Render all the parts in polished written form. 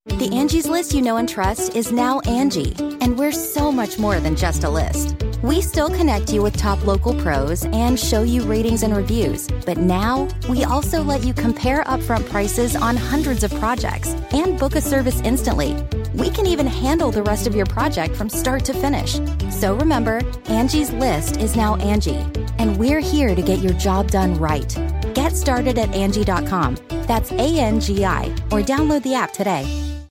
The Angie's List you know and trust is now Angie, and we're so much more than just a list. We still connect you with top local pros and show you ratings and reviews, but now we also let you compare upfront prices on hundreds of projects and book a service instantly. We can even handle the rest of your project from start to finish. So remember, Angie's List is now Angie, and we're here to get your job done right. Get started at Angie.com. That's ANGI, or download the app today.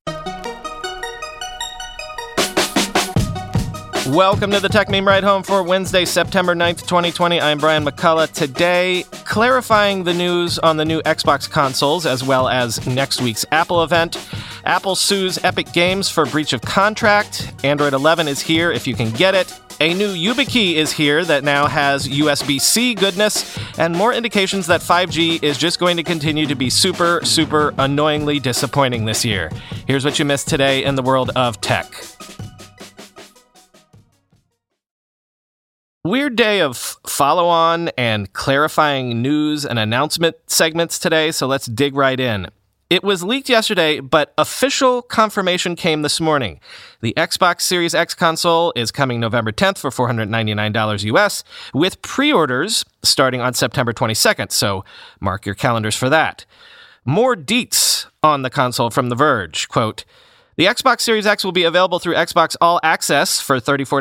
Welcome to the Tech Meme Ride Home for Wednesday, September 9th, 2020. I'm Brian McCullough. Today, clarifying the news on the new Xbox consoles, as well as next week's Apple event. Apple sues Epic Games for breach of contract. Android 11 is here if you can get it. A new YubiKey is here that now has USB-C goodness, and more indications that 5G is just going to continue to be super, super annoyingly disappointing this year. Here's what you missed today in the world of tech. Weird day of follow-on and clarifying news and announcement segments today, so let's dig right in. It was leaked yesterday, but official confirmation came this morning. The Xbox Series X console is coming November 10th for $499 US, with pre-orders starting on September 22nd, so mark your calendars for that. More deets on the console from The Verge. Quote, the Xbox Series X will be available through Xbox All Access for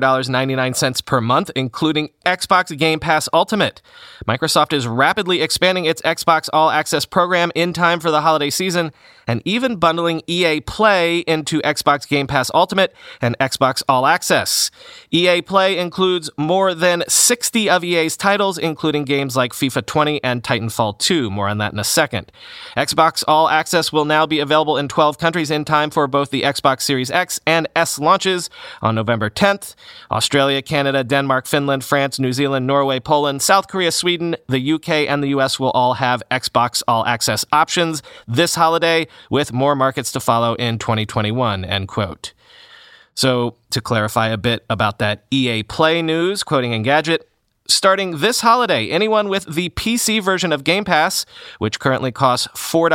$34.99 per month, including Xbox Game Pass Ultimate. Microsoft is rapidly expanding its Xbox All Access program in time for the holiday season, and even bundling EA Play into Xbox Game Pass Ultimate and Xbox All Access. EA Play includes more than 60 of EA's titles, including games like FIFA 20 and Titanfall 2. More on that in a second. Xbox All Access will now be available in 12 countries in time for both the Xbox Series X and S launches on November 10th. Australia, Canada, Denmark, Finland, France, New Zealand, Norway, Poland, South Korea, Sweden, the UK, and the US will all have Xbox All Access options this holiday, with more markets to follow in 2021, end quote. So, to clarify a bit about that EA Play news, quoting Engadget, starting this holiday, anyone with the PC version of Game Pass, which currently costs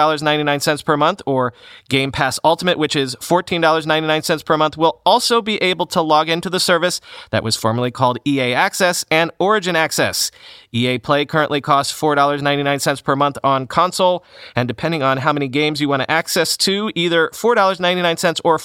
$4.99 per month, or Game Pass Ultimate, which is $14.99 per month, will also be able to log into the service that was formerly called EA Access and Origin Access. EA Play currently costs $4.99 per month on console, and depending on how many games you want to access to, either $4.99 or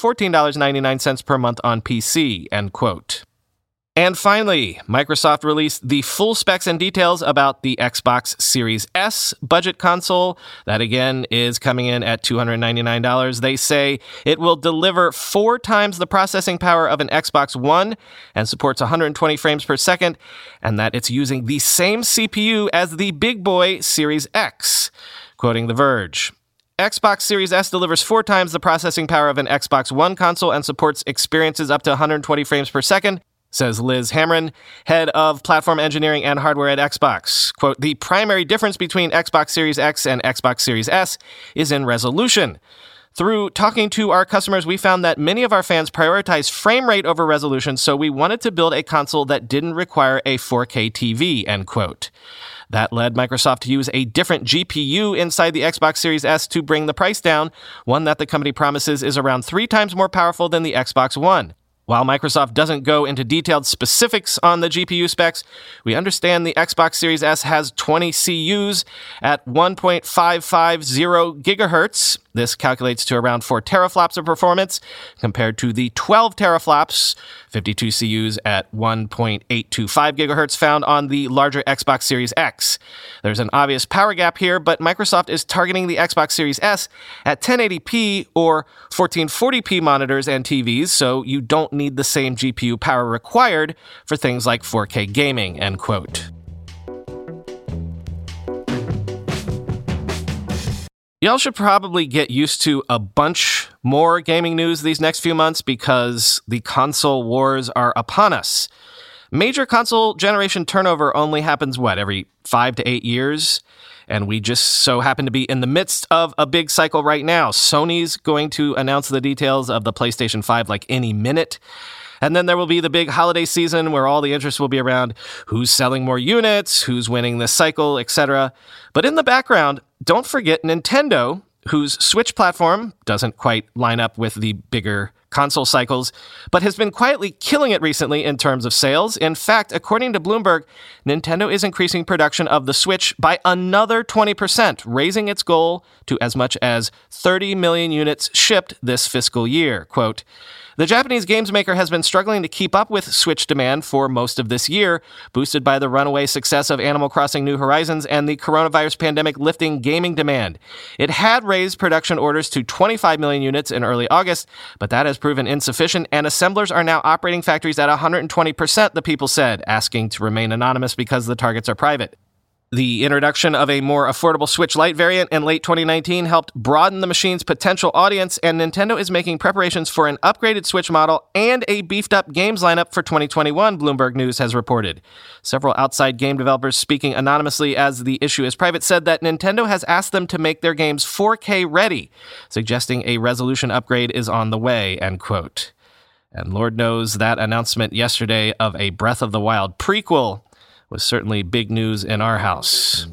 $14.99 per month on PC, end quote. And finally, Microsoft released the full specs and details about the Xbox Series S budget console. That, again, is coming in at $299. They say it will deliver 4 times the processing power of an Xbox One and supports 120 frames per second, and that it's using the same CPU as the big boy Series X. Quoting The Verge, Xbox Series S delivers 4 times the processing power of an Xbox One console and supports experiences up to 120 frames per second, says Liz Hamren, head of platform engineering and hardware at Xbox. Quote, the primary difference between Xbox Series X and Xbox Series S is in resolution. Through talking to our customers, we found that many of our fans prioritize frame rate over resolution, so we wanted to build a console that didn't require a 4K TV, end quote. That led Microsoft to use a different GPU inside the Xbox Series S to bring the price down, one that the company promises is around 3 times more powerful than the Xbox One. While Microsoft doesn't go into detailed specifics on the GPU specs, we understand the Xbox Series S has 20 CUs at 1.550 gigahertz. This calculates to around 4 teraflops of performance, compared to the 12 teraflops, 52 CUs at 1.825 gigahertz found on the larger Xbox Series X. There's an obvious power gap here, but Microsoft is targeting the Xbox Series S at 1080p or 1440p monitors and TVs, so you don't need the same GPU power required for things like 4K gaming, end quote. Y'all should probably get used to a bunch more gaming news these next few months because the console wars are upon us. Major console generation turnover only happens, every 5 to 8 years? And we just so happen to be in the midst of a big cycle right now. Sony's going to announce the details of the PlayStation 5 like any minute. And then there will be the big holiday season where all the interest will be around who's selling more units, who's winning this cycle, etc. But in the background, don't forget Nintendo, whose Switch platform doesn't quite line up with the bigger console cycles, but has been quietly killing it recently in terms of sales. In fact, according to Bloomberg, Nintendo is increasing production of the Switch by another 20%, raising its goal to as much as 30 million units shipped this fiscal year. Quote, "The Japanese games maker has been struggling to keep up with Switch demand for most of this year, boosted by the runaway success of Animal Crossing New Horizons and the coronavirus pandemic lifting gaming demand. It had raised production orders to 25 million units in early August, but that has proven insufficient, and assemblers are now operating factories at 120%, the people said, asking to remain anonymous because the targets are private. The introduction of a more affordable Switch Lite variant in late 2019 helped broaden the machine's potential audience, and Nintendo is making preparations for an upgraded Switch model and a beefed-up games lineup for 2021, Bloomberg News has reported. Several outside game developers speaking anonymously as the issue is private said that Nintendo has asked them to make their games 4K ready, suggesting a resolution upgrade is on the way, end quote. And Lord knows that announcement yesterday of a Breath of the Wild prequel was certainly big news in our house.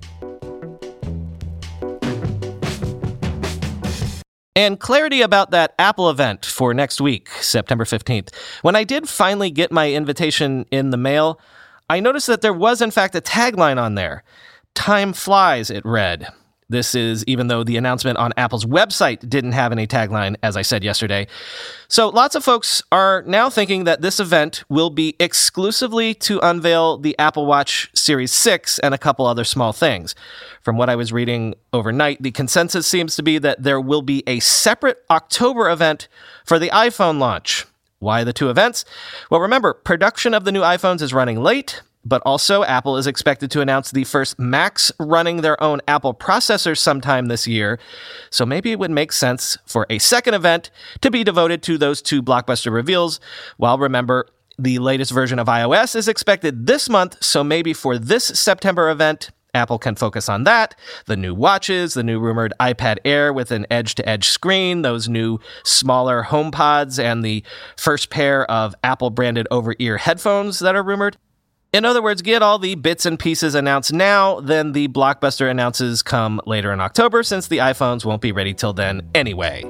And clarity about that Apple event for next week, September 15th. When I did finally get my invitation in the mail, I noticed that there was in fact a tagline on there. "Time flies," it read. This is even though the announcement on Apple's website didn't have any tagline, as I said yesterday. So lots of folks are now thinking that this event will be exclusively to unveil the Apple Watch Series 6 and a couple other small things. From what I was reading overnight, the consensus seems to be that there will be a separate October event for the iPhone launch. Why the two events? Well, remember, production of the new iPhones is running late, but also Apple is expected to announce the first Macs running their own Apple processors sometime this year. So maybe it would make sense for a second event to be devoted to those two blockbuster reveals. While remember, the latest version of iOS is expected this month, so maybe for this September event, Apple can focus on that, the new watches, the new rumored iPad Air with an edge-to-edge screen, those new smaller HomePods, and the first pair of Apple-branded over-ear headphones that are rumored. In other words, get all the bits and pieces announced now, then the blockbuster announces come later in October, since the iPhones won't be ready till then anyway.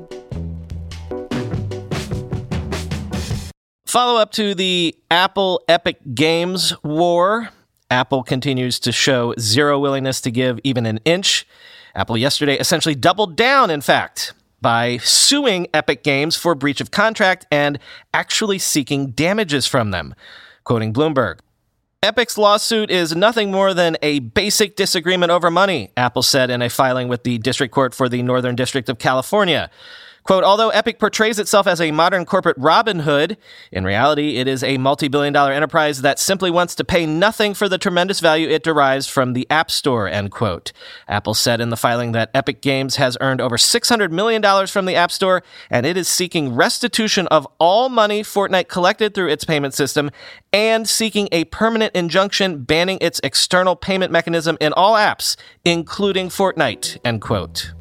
Follow up to the Apple Epic Games war. Apple continues to show zero willingness to give even an inch. Apple yesterday essentially doubled down, in fact, by suing Epic Games for breach of contract and actually seeking damages from them. Quoting Bloomberg, "Epic's lawsuit is nothing more than a basic disagreement over money," Apple said in a filing with the District Court for the Northern District of California. Quote, "Although Epic portrays itself as a modern corporate Robin Hood, in reality it is a multi-billion-dollar enterprise that simply wants to pay nothing for the tremendous value it derives from the App Store," end quote. Apple said in the filing that Epic Games has earned over $600 million from the App Store, and it is seeking restitution of all money Fortnite collected through its payment system and seeking a permanent injunction banning its external payment mechanism in all apps, including Fortnite, end quote.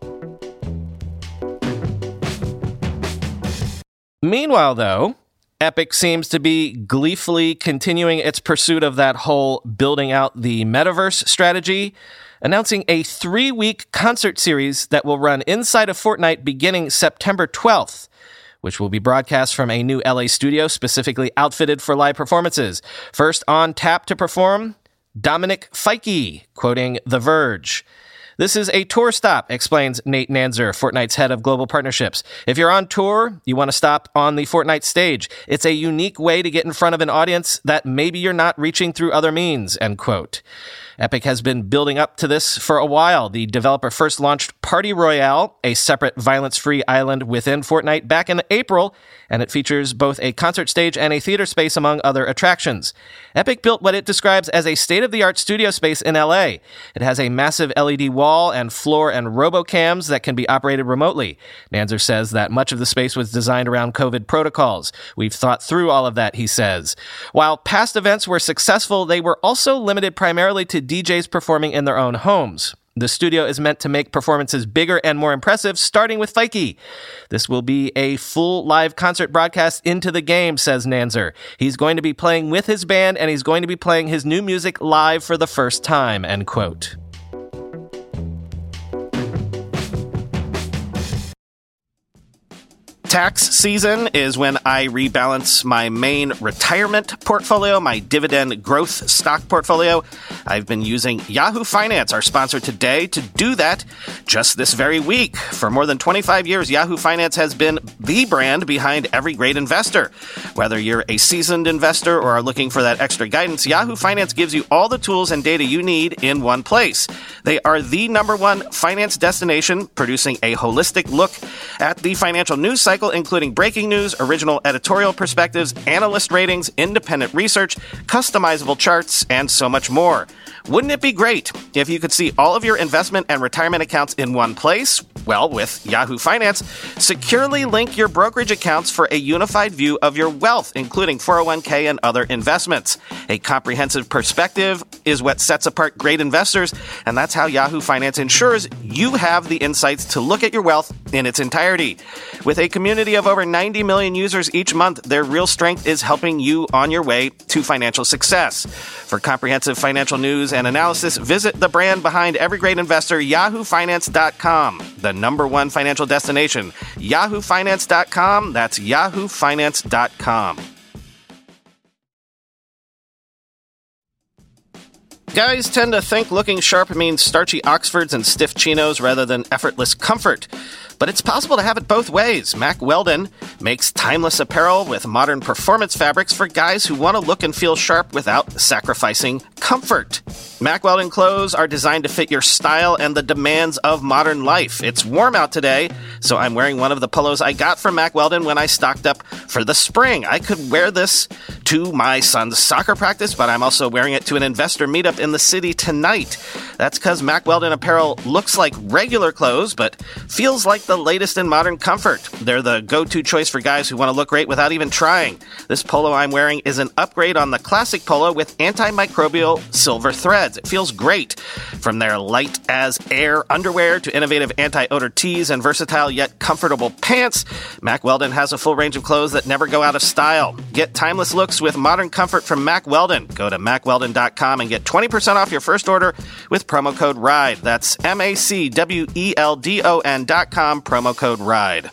Meanwhile, though, Epic seems to be gleefully continuing its pursuit of that whole building out the metaverse strategy, announcing a 3-week concert series that will run inside of Fortnite beginning September 12th, which will be broadcast from a new LA studio specifically outfitted for live performances. First on tap to perform, Dominic Fike, quoting The Verge. "This is a tour stop," explains Nate Nanzer, Fortnite's head of global partnerships. "If you're on tour, you want to stop on the Fortnite stage. It's a unique way to get in front of an audience that maybe you're not reaching through other means," end quote. Epic has been building up to this for a while. The developer first launched Party Royale, a separate violence-free island within Fortnite, back in April, and it features both a concert stage and a theater space, among other attractions. Epic built what it describes as a state-of-the-art studio space in LA. It has a massive LED wall and floor and robocams that can be operated remotely. Nanzer says that much of the space was designed around COVID protocols. "We've thought through all of that," he says. While past events were successful, they were also limited primarily to DJs performing in their own homes. The studio is meant to make performances bigger and more impressive, starting with Fike. "This will be a full live concert broadcast into the game," says Nanzer. "He's going to be playing with his band, and he's going to be playing his new music live for the first time," end quote. Tax season is when I rebalance my main retirement portfolio, my dividend growth stock portfolio. I've been using Yahoo Finance, our sponsor today, to do that just this very week. For more than 25 years, Yahoo Finance has been the brand behind every great investor. Whether you're a seasoned investor or are looking for that extra guidance, Yahoo Finance gives you all the tools and data you need in one place. They are the #1 finance destination, producing a holistic look at the financial news cycle, including breaking news, original editorial perspectives, analyst ratings, independent research, customizable charts, and so much more. Wouldn't it be great if you could see all of your investment and retirement accounts in one place? Well, with Yahoo Finance, securely link your brokerage accounts for a unified view of your wealth, including 401k and other investments. A comprehensive perspective is what sets apart great investors, and that's how Yahoo Finance ensures you have the insights to look at your wealth in its entirety. With a community of over 90 million users each month, their real strength is helping you on your way to financial success. For comprehensive financial news and analysis, visit the brand behind every great investor, yahoofinance.com, the #1 financial destination. yahoofinance.com, that's yahoofinance.com. Guys tend to think looking sharp means starchy Oxfords and stiff chinos rather than effortless comfort. But it's possible to have it both ways. Mack Weldon makes timeless apparel with modern performance fabrics for guys who want to look and feel sharp without sacrificing comfort. Mack Weldon clothes are designed to fit your style and the demands of modern life. It's warm out today, so I'm wearing one of the polos I got from Mack Weldon when I stocked up for the spring. I could wear this to my son's soccer practice, but I'm also wearing it to an investor meetup in the city tonight. That's because Mack Weldon apparel looks like regular clothes, but feels like the latest in modern comfort. They're the go-to choice for guys who want to look great without even trying. This polo I'm wearing is an upgrade on the classic polo with antimicrobial silver threads. It feels great. From their light as air underwear to innovative anti-odor tees and versatile yet comfortable pants, Mack Weldon has a full range of clothes that never go out of style. Get timeless looks with modern comfort from Mack Weldon. Go to mackweldon.com and get 20% off your first order with promo code RIDE. That's MACWELDON.com, promo code RIDE.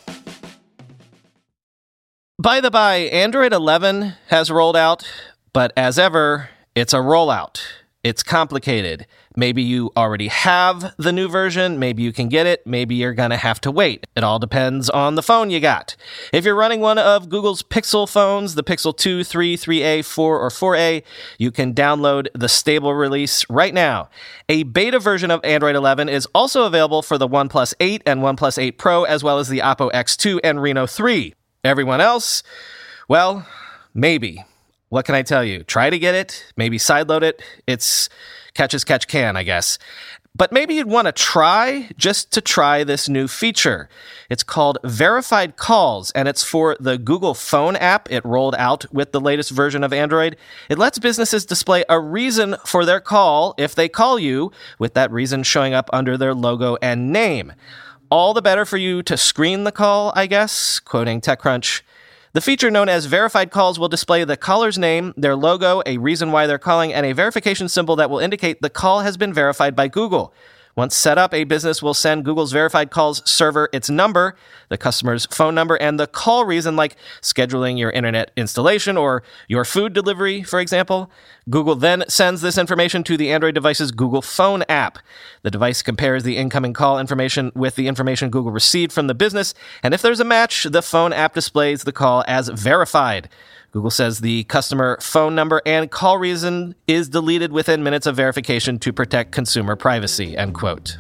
By the by, Android 11 has rolled out, but as ever, it's a rollout. It's complicated. Maybe you already have the new version. Maybe you can get it. Maybe you're going to have to wait. It all depends on the phone you got. If you're running one of Google's Pixel phones, the Pixel 2, 3, 3A, 4, or 4A, you can download the stable release right now. A beta version of Android 11 is also available for the OnePlus 8 and OnePlus 8 Pro, as well as the Oppo X2 and Reno 3. Everyone else? Well, maybe. What can I tell you? Try to get it, maybe sideload it. It's catch as catch can, I guess. But maybe you'd want to try just to try this new feature. It's called Verified Calls, and it's for the Google Phone app it rolled out with the latest version of Android. It lets businesses display a reason for their call if they call you, with that reason showing up under their logo and name. All the better for you to screen the call, I guess, quoting TechCrunch. The feature known as Verified Calls will display the caller's name, their logo, a reason why they're calling, and a verification symbol that will indicate the call has been verified by Google. Once set up, a business will send Google's Verified Calls server its number, the customer's phone number, and the call reason, like scheduling your internet installation or your food delivery, for example. Google then sends this information to the Android device's Google Phone app. The device compares the incoming call information with the information Google received from the business, and if there's a match, the phone app displays the call as verified. Google says the customer phone number and call reason is deleted within minutes of verification to protect consumer privacy, end quote.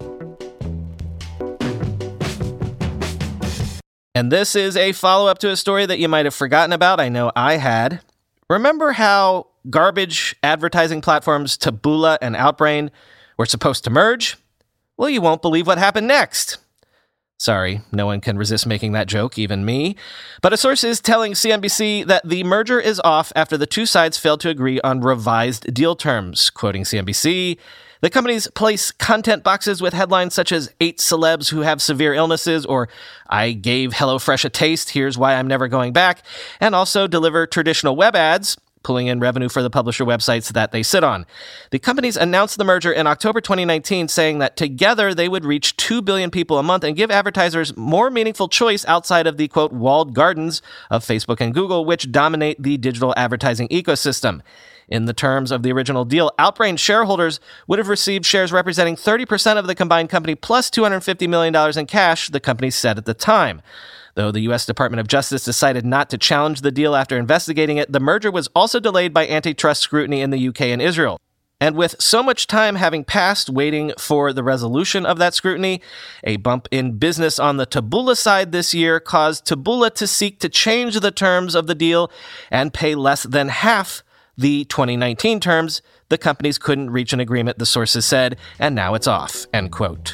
And this is a follow-up to a story that you might have forgotten about. I know I had. Remember how garbage advertising platforms Taboola and Outbrain were supposed to merge? Well, you won't believe what happened next. Sorry, no one can resist making that joke, even me. But a source is telling CNBC that the merger is off after the two sides failed to agree on revised deal terms. Quoting CNBC, the companies place content boxes with headlines such as 8 celebs who have severe illnesses or I gave HelloFresh a taste, here's why I'm never going back, and also deliver traditional web ads. pulling in revenue for the publisher websites that they sit on. The companies announced the merger in October 2019, saying that together they would reach 2 billion people a month and give advertisers more meaningful choice outside of the, quote, walled gardens of Facebook and Google, which dominate the digital advertising ecosystem. In the terms of the original deal, Outbrain shareholders would have received shares representing 30% of the combined company plus $250 million in cash, the company said at the time. Though the U.S. Department of Justice decided not to challenge the deal after investigating it, the merger was also delayed by antitrust scrutiny in the UK and Israel. And with so much time having passed waiting for the resolution of that scrutiny, a bump in business on the Taboola side this year caused Taboola to seek to change the terms of the deal and pay less than half the 2019 terms. The companies couldn't reach an agreement, the sources said, and now it's off, end quote.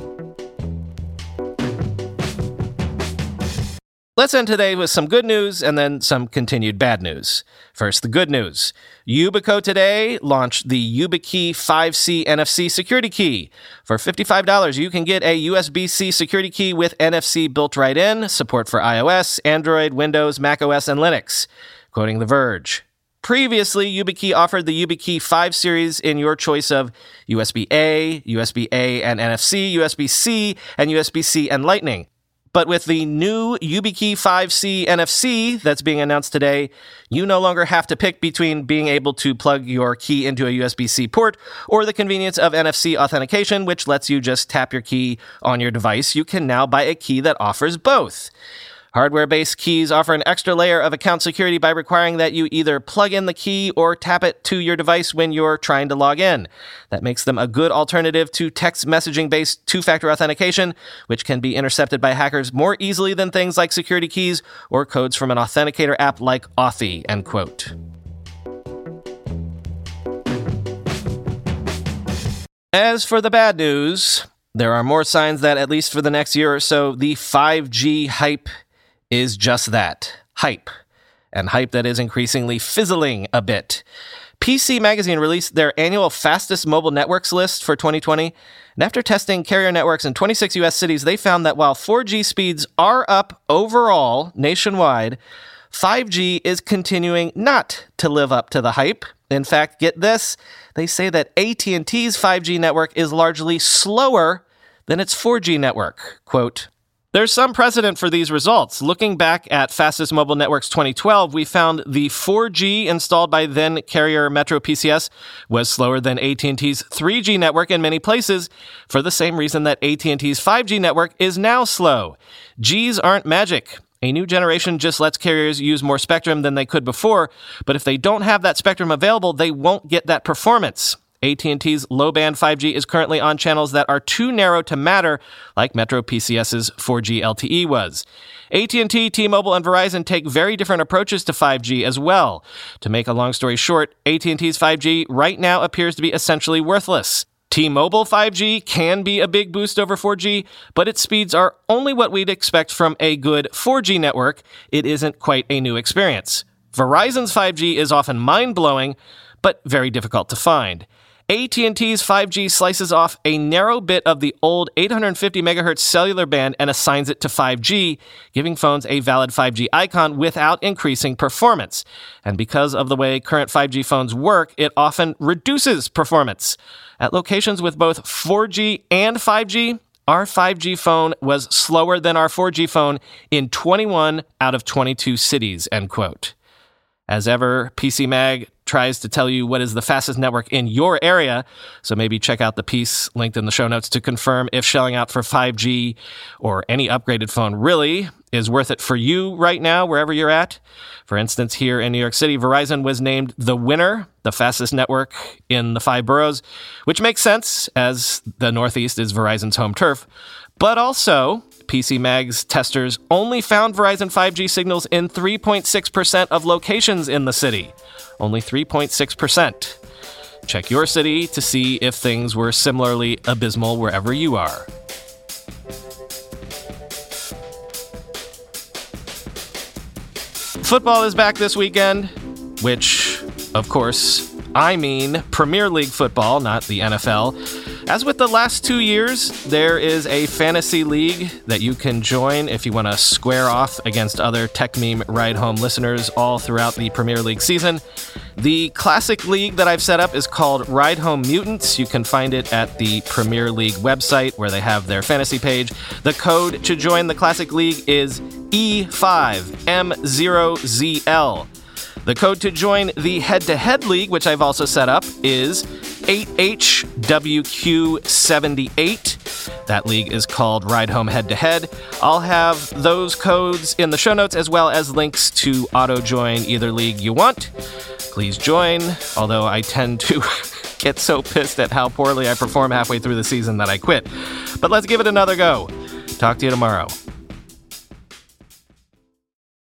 Let's end today with some good news and then some continued bad news. First, the good news. Yubico today launched the YubiKey 5C NFC security key. For $55, you can get a USB-C security key with NFC built right in, support for iOS, Android, Windows, macOS, and Linux. Quoting The Verge. Previously, YubiKey offered the YubiKey 5 series in your choice of USB-A, USB-A and NFC, USB-C, and USB-C and Lightning. But with the new YubiKey 5C NFC that's being announced today, you no longer have to pick between being able to plug your key into a USB-C port or the convenience of NFC authentication, which lets you just tap your key on your device. You can now buy a key that offers both. Hardware-based keys offer an extra layer of account security by requiring that you either plug in the key or tap it to your device when you're trying to log in. That makes them a good alternative to text messaging-based two-factor authentication, which can be intercepted by hackers more easily than things like security keys or codes from an authenticator app like Authy, end quote. As for the bad news, there are more signs that, at least for the next year or so, the 5G hype is just that, hype, and hype that is increasingly fizzling a bit. PC Magazine released their annual fastest mobile networks list for 2020, and after testing carrier networks in 26 U.S. cities, they found that while 4G speeds are up overall nationwide, 5G is continuing not to live up to the hype. In fact, get this, they say that AT&T's 5G network is largely slower than its 4G network. Quote, there's some precedent for these results. Looking back at Fastest Mobile Networks 2012, we found the 4G installed by then carrier Metro PCS was slower than AT&T's 3G network in many places for the same reason that AT&T's 5G network is now slow. Gs aren't magic. A new generation just lets carriers use more spectrum than they could before, but if they don't have that spectrum available, they won't get that performance. AT&T's low-band 5G is currently on channels that are too narrow to matter, like Metro PCS's 4G LTE was. AT&T, T-Mobile, and Verizon take very different approaches to 5G as well. To make a long story short, AT&T's 5G right now appears to be essentially worthless. T-Mobile 5G can be a big boost over 4G, but its speeds are only what we'd expect from a good 4G network. It isn't quite a new experience. Verizon's 5G is often mind-blowing, but very difficult to find. AT&T's 5G slices off a narrow bit of the old 850 megahertz cellular band and assigns it to 5G, giving phones a valid 5G icon without increasing performance. And because of the way current 5G phones work, it often reduces performance. At locations with both 4G and 5G, our 5G phone was slower than our 4G phone in 21 out of 22 cities, end quote. As ever, PC Mag tries to tell you what is the fastest network in your area, so maybe check out the piece linked in the show notes to confirm if shelling out for 5G or any upgraded phone really is worth it for you right now, wherever you're at. For instance, here in New York City, Verizon was named the winner, the fastest network in the 5 boroughs, which makes sense as the Northeast is Verizon's home turf. But also, PC Mag's testers only found Verizon 5G signals in 3.6% of locations in the city. Only 3.6%. Check your city to see if things were similarly abysmal wherever you are. Football is back this weekend, which, of course, I mean Premier League football, not the NFL. As with the last 2 years, there is a fantasy league that you can join if you want to square off against other Tech Meme Ride Home listeners all throughout the Premier League season. The classic league that I've set up is called Ride Home Mutants. You can find it at the Premier League website where they have their fantasy page. The code to join the classic league is E5M0ZL. The code to join the head-to-head league, which I've also set up, is 8HWQ78. That league is called Ride Home Head-to-Head. I'll have those codes in the show notes as well as links to auto-join either league you want. Please join, although I tend to get so pissed at how poorly I perform halfway through the season that I quit. But let's give it another go. Talk to you tomorrow.